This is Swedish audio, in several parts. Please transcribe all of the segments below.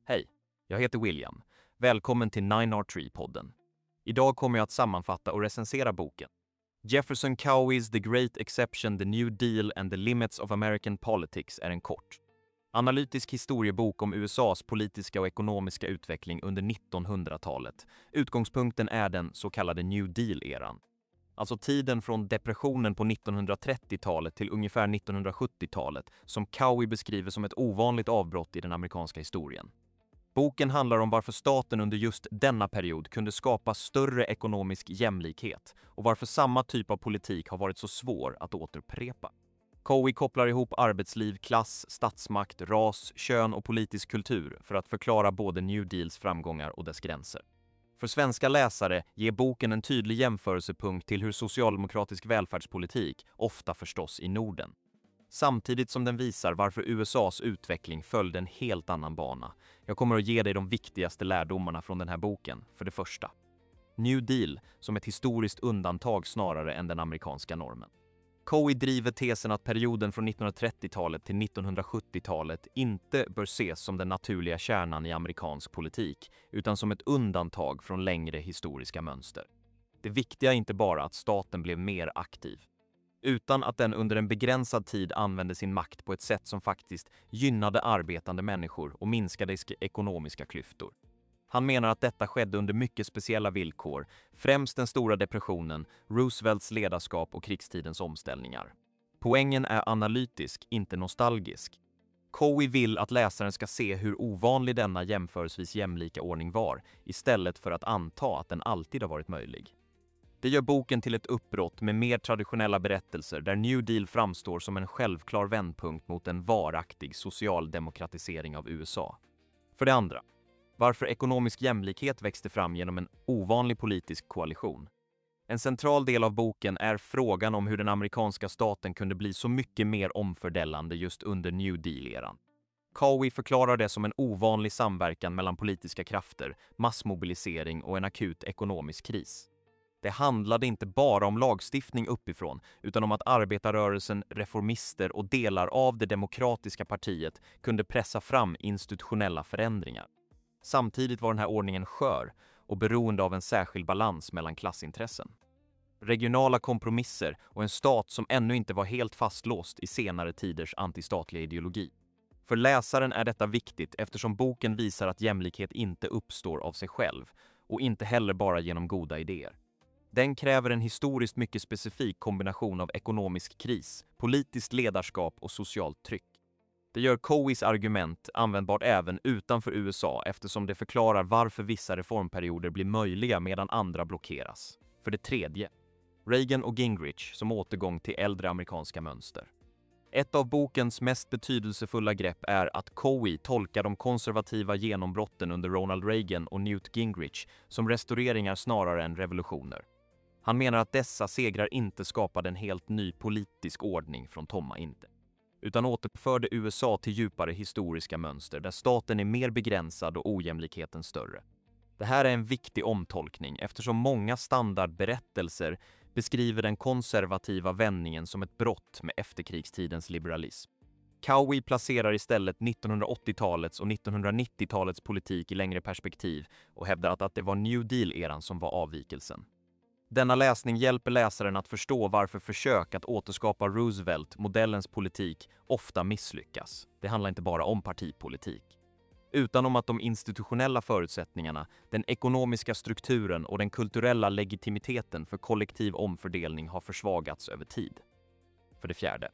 Hej, jag heter William. Välkommen till 9R3-podden. Idag kommer jag att sammanfatta och recensera boken Jefferson Cowie's The Great Exception, The New Deal and the Limits of American Politics är en kort, analytisk historiebok om USAs politiska och ekonomiska utveckling under 1900-talet. Utgångspunkten är den så kallade New Deal-eran. Alltså tiden från depressionen på 1930-talet till ungefär 1970-talet som Cowie beskriver som ett ovanligt avbrott i den amerikanska historien. Boken handlar om varför staten under just denna period kunde skapa större ekonomisk jämlikhet och varför samma typ av politik har varit så svår att återupprepa. Cowie kopplar ihop arbetsliv, klass, statsmakt, ras, kön och politisk kultur för att förklara både New Deals framgångar och dess gränser. För svenska läsare ger boken en tydlig jämförelsepunkt till hur socialdemokratisk välfärdspolitik, ofta förstås i Norden, samtidigt som den visar varför USAs utveckling följde en helt annan bana. Jag kommer att ge dig de viktigaste lärdomarna från den här boken. För det första, New Deal som ett historiskt undantag snarare än den amerikanska normen. Cowie driver tesen att perioden från 1930-talet till 1970-talet inte bör ses som den naturliga kärnan i amerikansk politik, utan som ett undantag från längre historiska mönster. Det viktiga är inte bara att staten blev mer aktiv, utan att den under en begränsad tid använde sin makt på ett sätt som faktiskt gynnade arbetande människor och minskade ekonomiska klyftor. Han menar att detta skedde under mycket speciella villkor, främst den stora depressionen, Roosevelts ledarskap och krigstidens omställningar. Poängen är analytisk, inte nostalgisk. Cowie vill att läsaren ska se hur ovanlig denna jämförelsevis jämlika ordning var, istället för att anta att den alltid har varit möjlig. Det gör boken till ett uppbrott med mer traditionella berättelser där New Deal framstår som en självklar vändpunkt mot en varaktig social demokratisering av USA. För det andra, varför ekonomisk jämlikhet växte fram genom en ovanlig politisk koalition. En central del av boken är frågan om hur den amerikanska staten kunde bli så mycket mer omfördelande just under New Deal-eran. Cowie förklarar det som en ovanlig samverkan mellan politiska krafter, massmobilisering och en akut ekonomisk kris. Det handlade inte bara om lagstiftning uppifrån, utan om att arbetarrörelsen, reformister och delar av det demokratiska partiet kunde pressa fram institutionella förändringar. Samtidigt var den här ordningen skör och beroende av en särskild balans mellan klassintressen, regionala kompromisser och en stat som ännu inte var helt fastlåst i senare tiders antistatliga ideologi. För läsaren är detta viktigt eftersom boken visar att jämlikhet inte uppstår av sig själv och inte heller bara genom goda idéer. Den kräver en historiskt mycket specifik kombination av ekonomisk kris, politiskt ledarskap och socialt tryck. Det gör Cowies argument användbart även utanför USA eftersom det förklarar varför vissa reformperioder blir möjliga medan andra blockeras. För det tredje, Reagan och Gingrich som återgång till äldre amerikanska mönster. Ett av bokens mest betydelsefulla grepp är att Cowie tolkar de konservativa genombrotten under Ronald Reagan och Newt Gingrich som restaureringar snarare än revolutioner. Han menar att dessa segrar inte skapade en helt ny politisk ordning från tomma inte, utan återförde USA till djupare historiska mönster där staten är mer begränsad och ojämlikheten större. Det här är en viktig omtolkning eftersom många standardberättelser beskriver den konservativa vändningen som ett brott med efterkrigstidens liberalism. Cowie placerar istället 1980-talets och 1990-talets politik i längre perspektiv och hävdar att det var New Deal-eran som var avvikelsen. Denna läsning hjälper läsaren att förstå varför försök att återskapa Roosevelt-modellens politik ofta misslyckas. Det handlar inte bara om partipolitik, utan om att de institutionella förutsättningarna, den ekonomiska strukturen och den kulturella legitimiteten för kollektiv omfördelning har försvagats över tid. För det fjärde,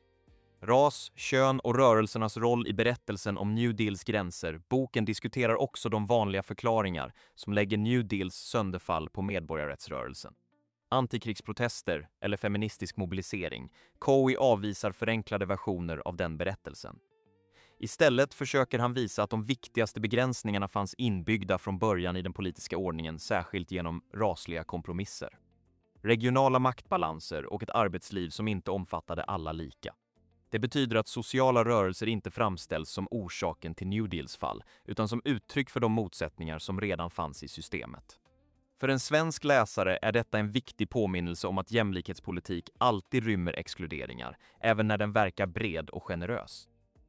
ras, kön och rörelsernas roll i berättelsen om New Deals gränser. Boken diskuterar också de vanliga förklaringar som lägger New Deals sönderfall på medborgarrättsrörelsen. Antikrigsprotester eller feministisk mobilisering. Cowie avvisar förenklade versioner av den berättelsen. Istället försöker han visa att de viktigaste begränsningarna fanns inbyggda från början i den politiska ordningen, särskilt genom rasliga kompromisser, regionala maktbalanser och ett arbetsliv som inte omfattade alla lika. Det betyder att sociala rörelser inte framställs som orsaken till New Deals fall, utan som uttryck för de motsättningar som redan fanns i systemet. För en svensk läsare är detta en viktig påminnelse om att jämlikhetspolitik alltid rymmer exkluderingar, även när den verkar bred och generös.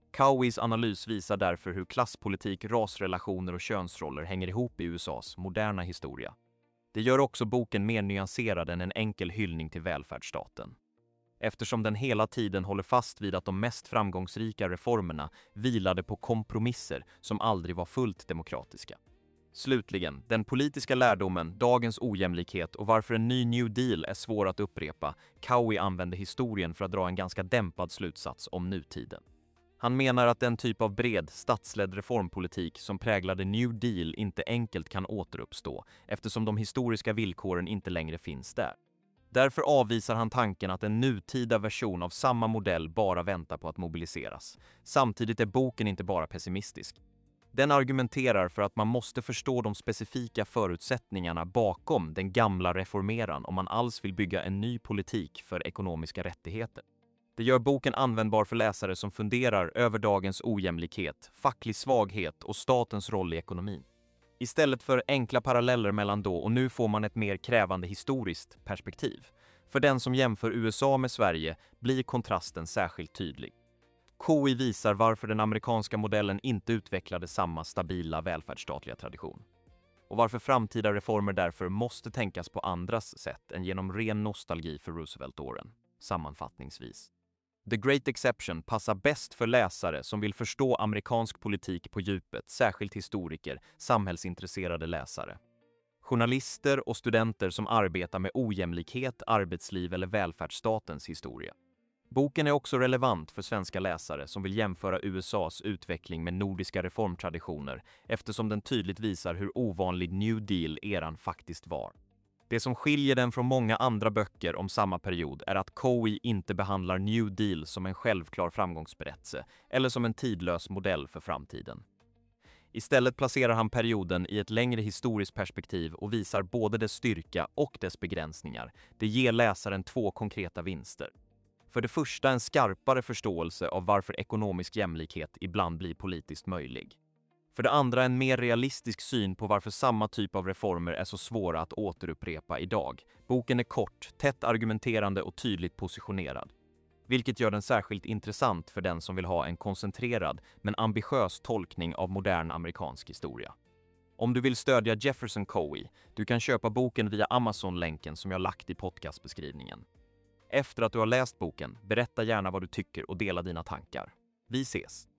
Coweys analys visar därför hur klasspolitik, rasrelationer och könsroller hänger ihop i USAs moderna historia. Det gör också boken mer nyanserad än en enkel hyllning till välfärdsstaten. Eftersom den hela tiden håller fast vid att de mest framgångsrika reformerna vilade på kompromisser som aldrig var fullt demokratiska. Slutligen, den politiska lärdomen, dagens ojämlikhet och varför en ny New Deal är svår att upprepa. Cowie använder historien för att dra en ganska dämpad slutsats om nutiden. Han menar att den typ av bred, statsledd reformpolitik som präglade New Deal inte enkelt kan återuppstå eftersom de historiska villkoren inte längre finns där. Därför avvisar han tanken att en nutida version av samma modell bara väntar på att mobiliseras. Samtidigt är boken inte bara pessimistisk. Den argumenterar för att man måste förstå de specifika förutsättningarna bakom den gamla reformeran om man alls vill bygga en ny politik för ekonomiska rättigheter. Det gör boken användbar för läsare som funderar över dagens ojämlikhet, facklig svaghet och statens roll i ekonomin. Istället för enkla paralleller mellan då och nu får man ett mer krävande historiskt perspektiv. För den som jämför USA med Sverige blir kontrasten särskilt tydlig. Cowie visar varför den amerikanska modellen inte utvecklade samma stabila välfärdsstatliga tradition. Och varför framtida reformer därför måste tänkas på andras sätt än genom ren nostalgi för Roosevelt-åren. Sammanfattningsvis. The Great Exception passar bäst för läsare som vill förstå amerikansk politik på djupet, särskilt historiker, samhällsintresserade läsare. Journalister och studenter som arbetar med ojämlikhet, arbetsliv eller välfärdsstatens historia. Boken är också relevant för svenska läsare som vill jämföra USAs utveckling med nordiska reformtraditioner eftersom den tydligt visar hur ovanlig New Deal-eran faktiskt var. Det som skiljer den från många andra böcker om samma period är att Cowie inte behandlar New Deal som en självklar framgångsberättelse eller som en tidlös modell för framtiden. Istället placerar han perioden i ett längre historiskt perspektiv och visar både dess styrka och dess begränsningar. Det ger läsaren två konkreta vinster. För det första en skarpare förståelse av varför ekonomisk jämlikhet ibland blir politiskt möjlig. För det andra en mer realistisk syn på varför samma typ av reformer är så svåra att återupprepa idag. Boken är kort, tätt argumenterande och tydligt positionerad. Vilket gör den särskilt intressant för den som vill ha en koncentrerad men ambitiös tolkning av modern amerikansk historia. Om du vill stödja Jefferson Cowie, du kan köpa boken via Amazon-länken som jag lagt i podcastbeskrivningen. Efter att du har läst boken, berätta gärna vad du tycker och dela dina tankar. Vi ses!